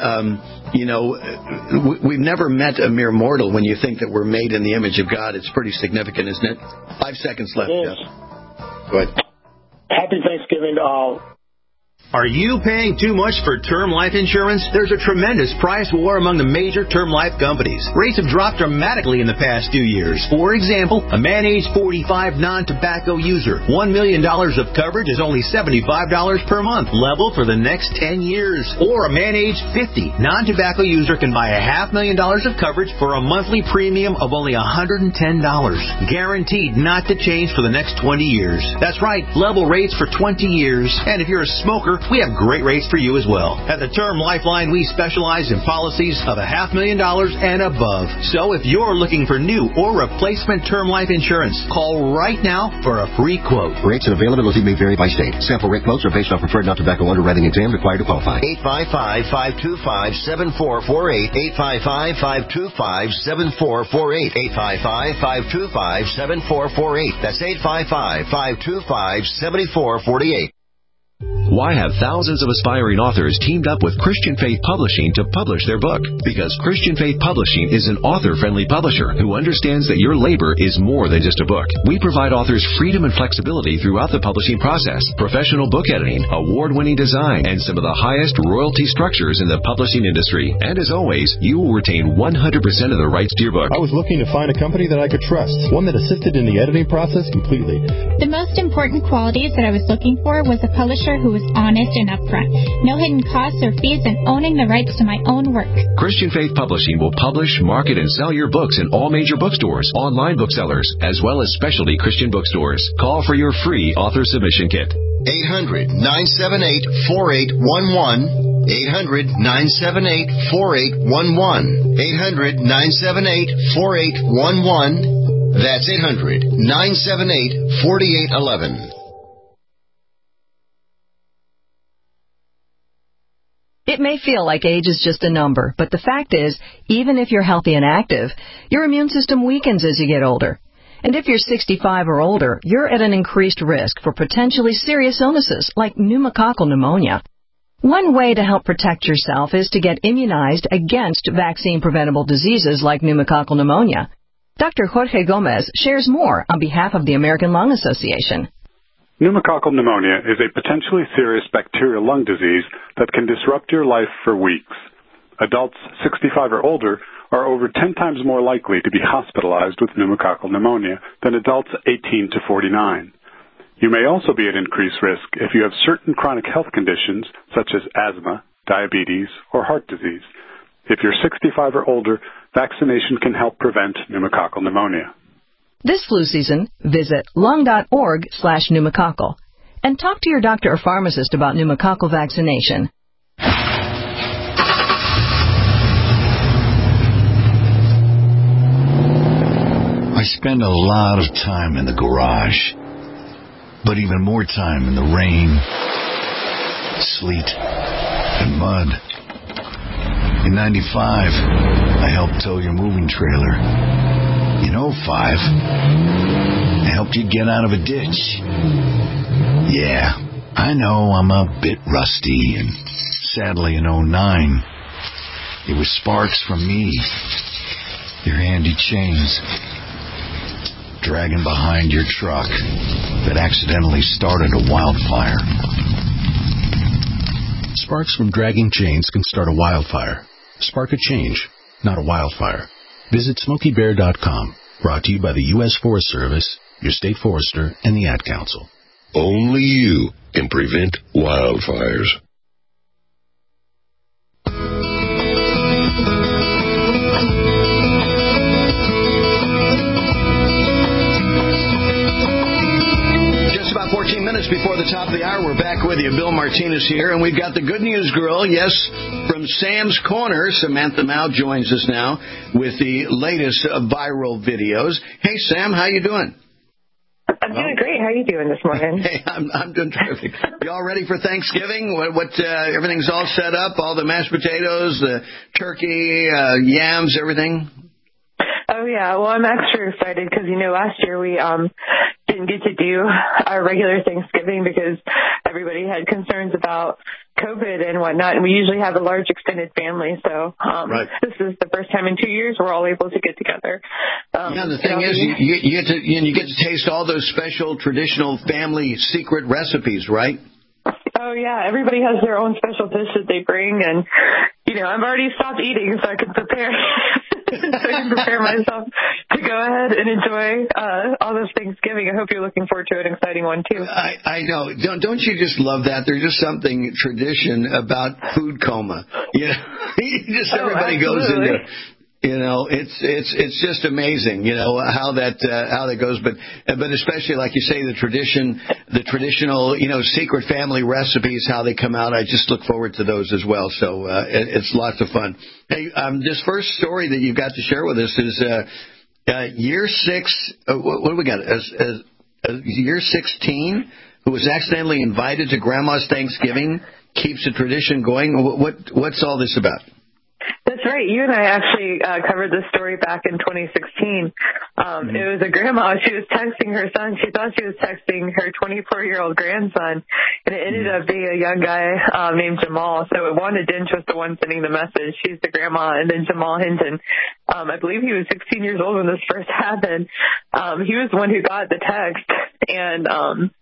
[SPEAKER 12] we've never met a mere mortal when you think that we're made in the image of God. It's pretty significant, isn't it? 5 seconds left,
[SPEAKER 18] Yes.
[SPEAKER 12] Jeff. Go ahead.
[SPEAKER 18] Happy Thanksgiving to all.
[SPEAKER 8] Are you paying too much for term life insurance? There's a tremendous price war among the major term life companies. Rates have dropped dramatically in the past 2 years. For example, a man age 45 non-tobacco user, $1 million of coverage is only $75 per month, level for the next 10 years. Or a man age 50 non-tobacco user can buy $500,000 of coverage for a monthly premium of only $110, guaranteed not to change for the next 20 years. That's right, level rates for 20 years. And if you're a smoker, we have great rates for you as well. At the Term Lifeline, we specialize in policies of $500,000 and above. So if you're looking for new or replacement term life insurance, call right now for a free quote.
[SPEAKER 19] Rates and availability may vary by state. Sample rate quotes are based on preferred non-tobacco underwriting exam required to qualify.
[SPEAKER 17] 855-525-7448. 855-525-7448. 855-525-7448. That's 855-525-7448.
[SPEAKER 20] Why have thousands of aspiring authors teamed up with Christian Faith Publishing to publish their book? Because Christian Faith Publishing is an author-friendly publisher who understands that your labor is more than just a book. We provide authors freedom and flexibility throughout the publishing process, professional book editing, award-winning design, and some of the highest royalty structures in the publishing industry. And as always, you will retain 100% of the rights to your book.
[SPEAKER 21] I was looking to find a company that I could trust, one that assisted in the editing process completely.
[SPEAKER 22] The most important qualities that I was looking for was a publisher who was honest and upfront, no hidden costs or fees, and owning the rights to my own work.
[SPEAKER 20] Christian Faith Publishing will publish, market, and sell your books in all major bookstores, online booksellers, as well as specialty Christian bookstores. Call for your free author submission kit.
[SPEAKER 17] 800-978-4811. 800-978-4811. 800-978-4811. That's 800-978-4811.
[SPEAKER 7] It may feel like age is just a number, but the fact is, even if you're healthy and active, your immune system weakens as you get older. And if you're 65 or older, you're at an increased risk for potentially serious illnesses like pneumococcal pneumonia. One way to help protect yourself is to get immunized against vaccine-preventable diseases like pneumococcal pneumonia. Dr. Jorge Gomez shares more on behalf of the American Lung Association.
[SPEAKER 11] Pneumococcal pneumonia is a potentially serious bacterial lung disease that can disrupt your life for weeks. Adults 65 or older are over 10 times more likely to be hospitalized with pneumococcal pneumonia than adults 18 to 49. You may also be at increased risk if you have certain chronic health conditions such as asthma, diabetes, or heart disease. If you're 65 or older, vaccination can help prevent pneumococcal pneumonia.
[SPEAKER 7] This flu season, visit lung.org/pneumococcal and talk to your doctor or pharmacist about pneumococcal vaccination.
[SPEAKER 23] I spend a lot of time in the garage, but even more time in the rain, sleet, and mud. In 95, I helped tow your moving trailer. In 05, I helped you get out of a ditch. Yeah, I know I'm a bit rusty, and sadly in 09, it was sparks from me, your handy chains, dragging behind your truck that accidentally started a wildfire.
[SPEAKER 24] Sparks from dragging chains can start a wildfire. Spark a change, not a wildfire. Visit SmokeyBear.com. Brought to you by the U.S. Forest Service, your state forester, and the Ad Council.
[SPEAKER 25] Only you can prevent wildfires.
[SPEAKER 12] Just about 14 minutes before the top of the hour, we're back with you. Bill Martinez here, and we've got the good news girl, yes, from Sam's Corner. Samantha Mao joins us now with the latest viral videos. Hey, Sam, how you doing?
[SPEAKER 26] I'm doing great. How are you doing this morning?
[SPEAKER 12] Hey, I'm doing terrific. You all ready for Thanksgiving? Everything's all set up, all the mashed potatoes, the turkey, yams, everything?
[SPEAKER 26] Oh, yeah. Well, I'm extra excited because, last year we didn't get to do our regular Thanksgiving because everybody had concerns about COVID and whatnot, and we usually have a large extended family, so This is the first time in 2 years we're all able to get together.
[SPEAKER 12] The thing is, you get to taste all those special traditional family secret recipes, right?
[SPEAKER 26] Oh, yeah. Everybody has their own special dish that they bring, and, I've already stopped eating so I can prepare. So I can prepare myself to go ahead and enjoy all this Thanksgiving. I hope you're looking forward to an exciting one, too.
[SPEAKER 12] I know. Don't you just love that? There's just something tradition about food coma. Everybody goes into... it's just amazing, how that goes. But especially, like you say, the traditional, secret family recipes, how they come out. I just look forward to those as well. So it's lots of fun. Hey, this first story that you've got to share with us is year 6. What do we got? Year 16, who was accidentally invited to Grandma's Thanksgiving, keeps a tradition going. What's all this about?
[SPEAKER 26] That's right. You and I actually covered this story back in 2016. It was a grandma. She was texting her son. She thought she was texting her 24-year-old grandson, and it ended up being a young guy named Jamal. So Wanda Dench was the one sending the message. She's the grandma, and then Jamal Hinton. I believe he was 16 years old when this first happened. He was the one who got the text, and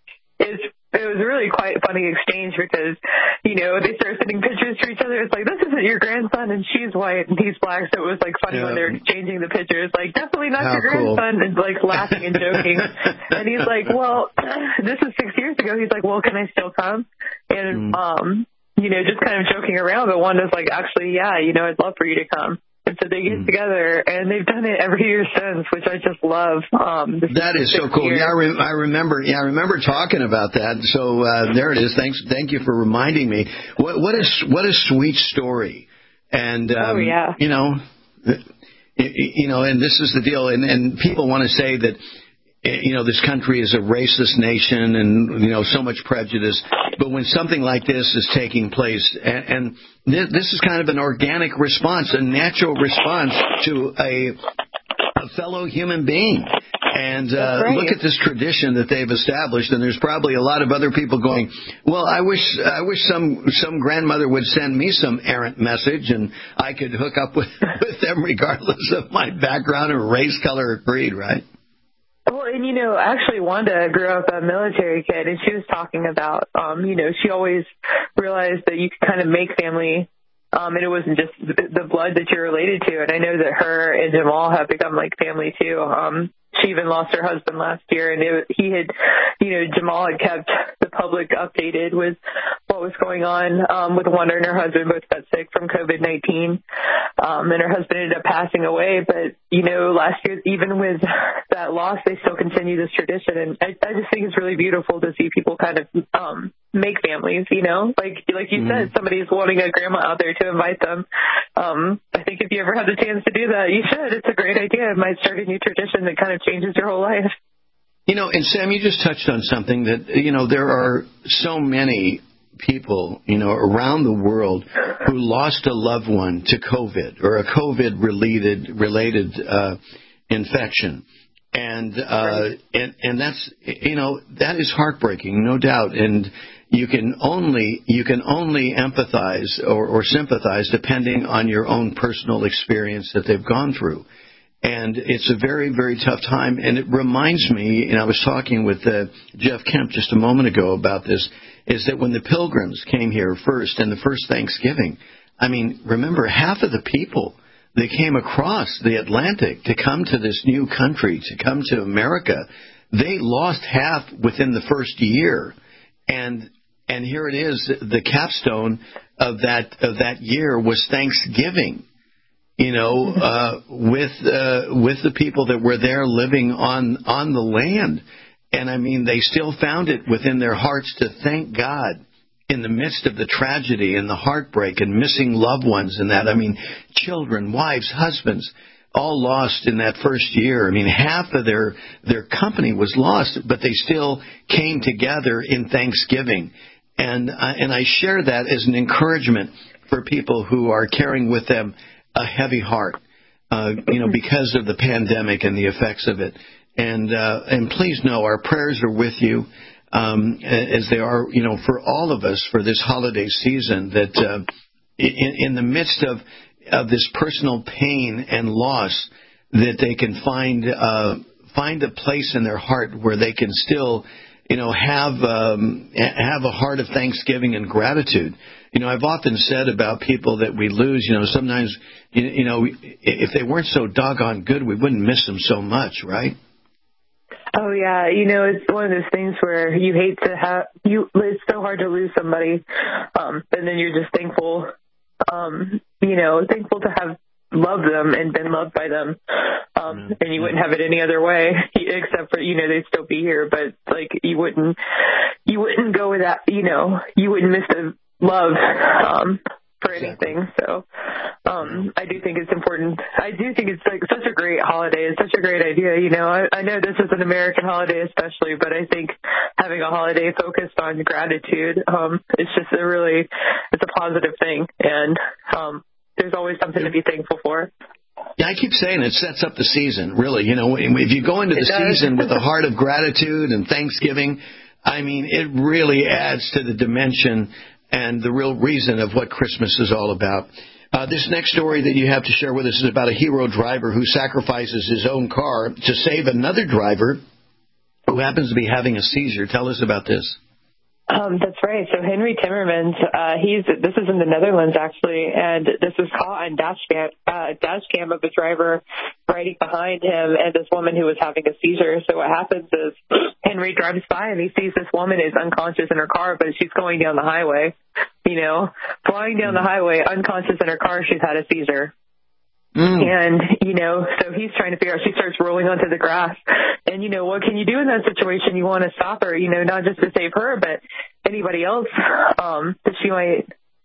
[SPEAKER 26] it was really quite a funny exchange because, they started sending pictures to each other. It's like, this isn't your grandson, and she's white and he's black. So it was funny when they're exchanging the pictures. Definitely not your grandson, and laughing and joking. And he's like, well, this is 6 years ago. He's like, well, can I still come? And, just kind of joking around. But Wanda's like, actually, yeah, I'd love for you to come. And so they get together, and they've done it every year since, which I just love.
[SPEAKER 12] That is so cool. Yeah, I remember talking about that. So there it is. Thank you for reminding me. What a sweet story. And
[SPEAKER 26] yeah.
[SPEAKER 12] And this is the deal. And people want to say that this country is a racist nation and, so much prejudice. But when something like this is taking place, and this is kind of an organic response, a natural response to a fellow human being. And look at this tradition that they've established, and there's probably a lot of other people going, well, I wish some grandmother would send me some errant message, and I could hook up with them regardless of my background or race, color, or creed, right?
[SPEAKER 26] Well, and, actually Wanda grew up a military kid, and she was talking about, she always realized that you could kind of make family, and it wasn't just the blood that you're related to. And I know that her and Jamal have become like family too. She even lost her husband last year, and Jamal had kept the public updated with what was going on with Wanda and her husband both got sick from COVID-19, and her husband ended up passing away. But, last year, even with that loss, they still continue this tradition. And I just think it's really beautiful to see people kind of make families, like you said, somebody's wanting a grandma out there to invite them. I think if you ever have the chance to do that, you should. It's a great idea. It might start a new tradition that kind of changes your whole life.
[SPEAKER 12] And Sam, you just touched on something that, there are so many people, around the world who lost a loved one to COVID or a COVID-related infection. And that's, that is heartbreaking, no doubt. And you can only empathize or sympathize depending on your own personal experience that they've gone through. And it's a very, very tough time. And it reminds me, and I was talking with Jeff Kemp just a moment ago about this, is that when the Pilgrims came here first, and the first Thanksgiving, remember, half of the people that came across the Atlantic to come to this new country, to come to America, they lost half within the first year. And here it is, the capstone of that year was Thanksgiving. With the people that were there living on the land. And they still found it within their hearts to thank God in the midst of the tragedy and the heartbreak and missing loved ones and that. Children, wives, husbands, all lost in that first year. Half of their company was lost, but they still came together in Thanksgiving. And I share that as an encouragement for people who are carrying with them a heavy heart, because of the pandemic and the effects of it. And please know our prayers are with you, as they are, for all of us for this holiday season, that in the midst of this personal pain and loss, that they can find a place in their heart where they can still, have a heart of thanksgiving and gratitude. I've often said about people that we lose, sometimes, if they weren't so doggone good, we wouldn't miss them so much, right?
[SPEAKER 26] Oh, yeah. It's one of those things where you hate to it's so hard to lose somebody. And then you're just thankful, thankful to have loved them and been loved by them. And you wouldn't have it any other way, except for, they'd still be here. But you wouldn't go with that, you wouldn't miss the love, for anything. So, I do think it's important. I do think it's such a great holiday. It's such a great idea. I know this is an American holiday especially, but I think having a holiday focused on gratitude, it's just it's a positive thing. And, there's always something to be thankful for.
[SPEAKER 12] Yeah, I keep saying it sets up the season, really. If you go into the season with a heart of gratitude and thanksgiving, it really adds to the dimension and the real reason of what Christmas is all about. This next story that you have to share with us is about a hero driver who sacrifices his own car to save another driver who happens to be having a seizure. Tell us about this.
[SPEAKER 26] That's right. So Henry Timmermans, this is in the Netherlands actually, and this was caught on dash cam of a driver riding behind him and this woman who was having a seizure. So what happens is Henry drives by and he sees this woman is unconscious in her car, but she's going down the highway, flying down the highway, unconscious in her car. She's had a seizure. And, so he's trying to figure out, she starts rolling onto the grass. And, what can you do in that situation? You want to stop her, not just to save her, but anybody else that she might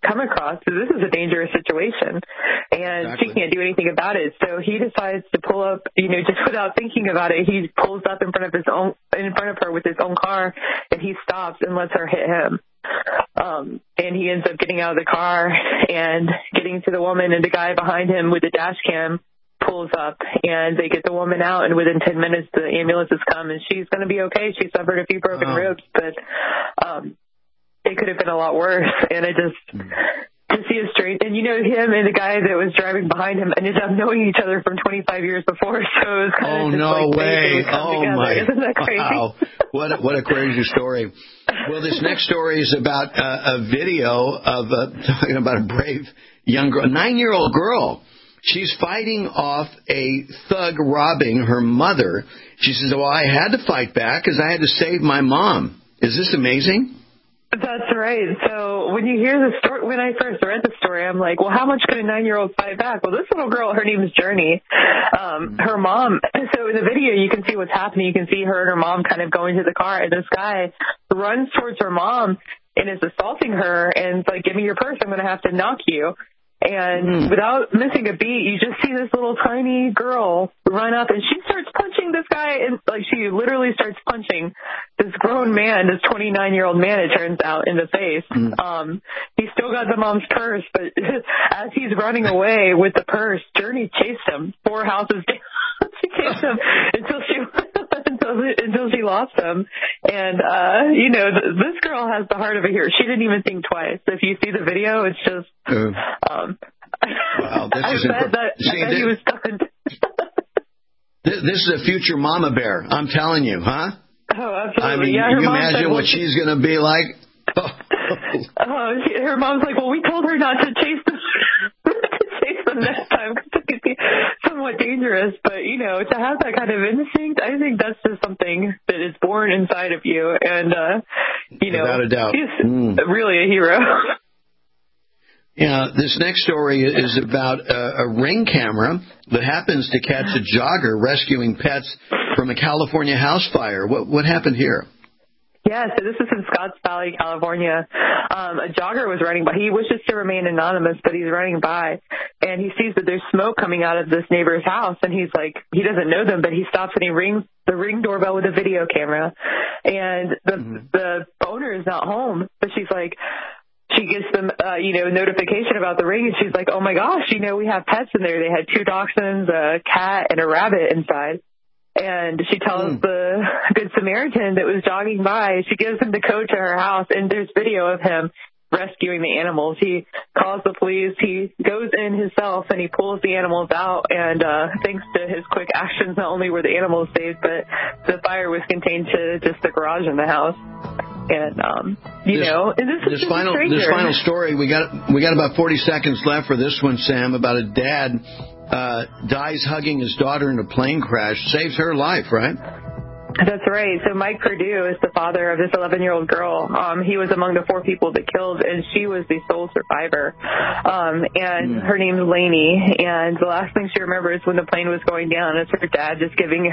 [SPEAKER 26] come across. So this is a dangerous situation, and she can't do anything about it. So he decides to pull up, just without thinking about it. He pulls up in front of her with his own car, and he stops and lets her hit him. And he ends up getting out of the car and getting to the woman, and the guy behind him with the dash cam pulls up, and they get the woman out, and within 10 minutes the ambulances come, and she's going to be okay. She suffered a few broken ribs, but it could have been a lot worse. And I just to see his strength, and him and the guy that was driving behind him ended up knowing each other from 25 years before, so it was kind of
[SPEAKER 12] no way. My,
[SPEAKER 26] isn't that crazy?
[SPEAKER 12] Wow. What a crazy story. Well, this next story is about a video of talking about a brave young girl, a 9-year-old girl. She's fighting off a thug robbing her mother. She says, well, I had to fight back because I had to save my mom. Is this amazing?
[SPEAKER 26] That's right. So when you hear the story, when I first read the story, I'm like, well, how much could a 9-year-old fight back? Well, this little girl, her name is Journey. Her mom, so in the video, you can see what's happening. You can see her and her mom kind of going to the car, and this guy runs towards her mom and is assaulting her, and it's like, give me your purse, I'm going to have to knock you. And without missing a beat, you just see this little tiny girl run up, and she starts punching this guy, and she literally starts punching this grown man, this 29-year-old man, it turns out, in the face. He still got the mom's purse, but as he's running away with the purse, Journey chased him 4 houses down. She chased him until she lost him. And, this girl has the heart of a hero. She didn't even think twice. If you see the video, it's just,
[SPEAKER 12] wow, this
[SPEAKER 26] I bet he was stunned.
[SPEAKER 12] This is a future mama bear. I'm telling you, huh?
[SPEAKER 26] Oh, absolutely.
[SPEAKER 12] I mean,
[SPEAKER 26] yeah,
[SPEAKER 12] you imagine what she's going to be like?
[SPEAKER 26] Her mom's like, well, we told her not to chase them next time because it could be somewhat dangerous. But, to have that kind of instinct, I think that's just something that is born inside of you. And,
[SPEAKER 12] without a doubt.
[SPEAKER 26] He's really a hero.
[SPEAKER 12] Yeah, this next story is about a Ring camera that happens to catch a jogger rescuing pets from a California house fire. What happened here?
[SPEAKER 26] Yeah, so this is in Scotts Valley, California. A jogger was running by. He wishes to remain anonymous, but he's running by, and he sees that there's smoke coming out of this neighbor's house, and he's like, he doesn't know them, but he stops and he rings the Ring doorbell with a video camera, and the owner is not home, but she's like, she gets them, notification about the Ring, and she's like, oh my gosh, we have pets in there. They had 2 dachshunds, a cat, and a rabbit inside. And she tells the Good Samaritan that was jogging by, she gives him the code to her house, and there's video of him rescuing the animals. He calls the police, he goes in himself, and he pulls the animals out, and thanks to his quick actions, not only were the animals saved, but the fire was contained to just the garage in the house. And, and this
[SPEAKER 12] final story, we got about 40 seconds left for this one, Sam, about a dad dies hugging his daughter in a plane crash, saves her life, right?
[SPEAKER 26] That's right. So Mike Perdue is the father of this 11-year-old girl. He was among the 4 people that killed, and she was the sole survivor. And her name's Lainey, and the last thing she remembers when the plane was going down is her dad just giving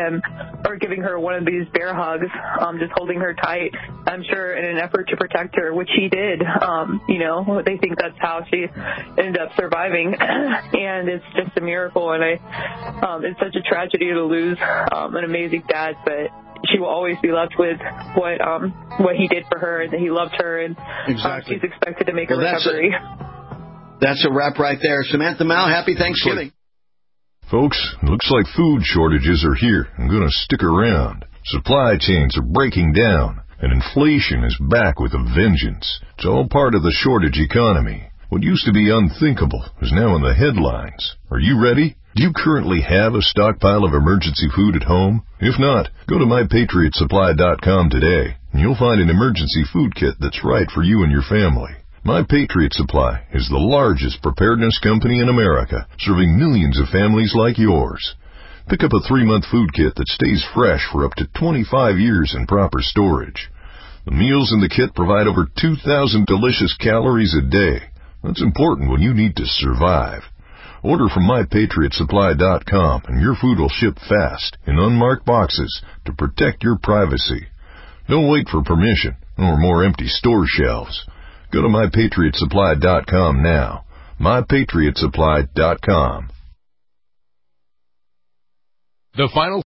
[SPEAKER 26] her one of these bear hugs, just holding her tight, I'm sure in an effort to protect her, which he did. They think that's how she ended up surviving, and it's just a miracle, and it's such a tragedy to lose an amazing dad, but she will always be left with what he did for her, and that he loved her, and she's expected to make a recovery.
[SPEAKER 12] That's a wrap right there. Samantha Mao, happy Thanksgiving.
[SPEAKER 5] Folks, looks like food shortages are here and going to stick around. Supply chains are breaking down, and inflation is back with a vengeance. It's all part of the shortage economy. What used to be unthinkable is now in the headlines. Are you ready? Do you currently have a stockpile of emergency food at home? If not, go to MyPatriotSupply.com today, and you'll find an emergency food kit that's right for you and your family. My Patriot Supply is the largest preparedness company in America, serving millions of families like yours. Pick up a 3-month food kit that stays fresh for up to 25 years in proper storage. The meals in the kit provide over 2,000 delicious calories a day. That's important when you need to survive. Order from MyPatriotSupply.com, and your food will ship fast in unmarked boxes to protect your privacy. Don't wait for permission or more empty store shelves.
[SPEAKER 2] Go to MyPatriotSupply.com now. MyPatriotSupply.com.
[SPEAKER 1] The final